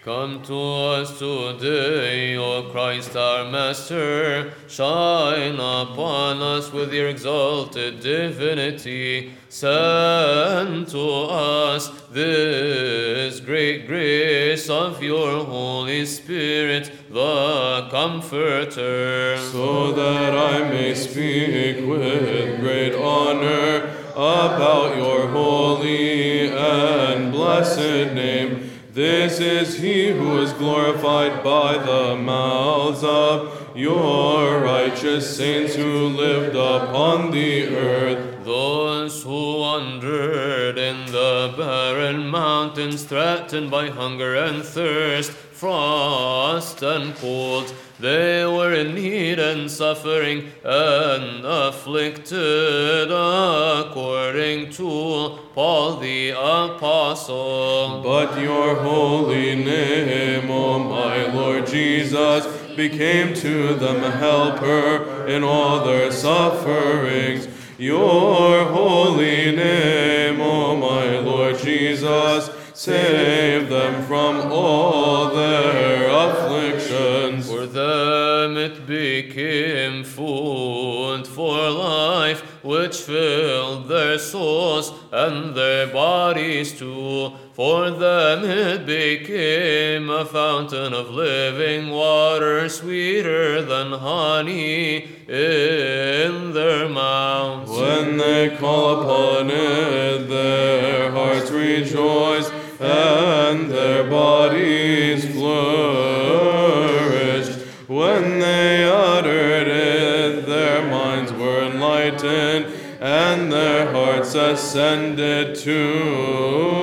Come to us today, O Christ our Master. Shine upon us with your exalted divinity. Send to us this great grace of your Holy Spirit, the Comforter. So that I may speak with great honor about your holy and blessed name. This is he who is glorified by the mouths of your righteous saints who lived upon the earth. Those who wandered in the barren mountains, threatened by hunger and thirst, frost and cold, they were in need and suffering and afflicted, according to Paul the Apostle. But your holy name, O my Lord Jesus, became to them a helper in all their sufferings. Your holy name, O my Lord Jesus, save them from all their afflictions. For them it became food for life, which filled their souls and their bodies too. For them it became a fountain of living water, sweeter than honey in their mouths. When they call upon it, their hearts rejoice, and their bodies flourished. When they uttered it, their minds were enlightened, and their hearts ascended to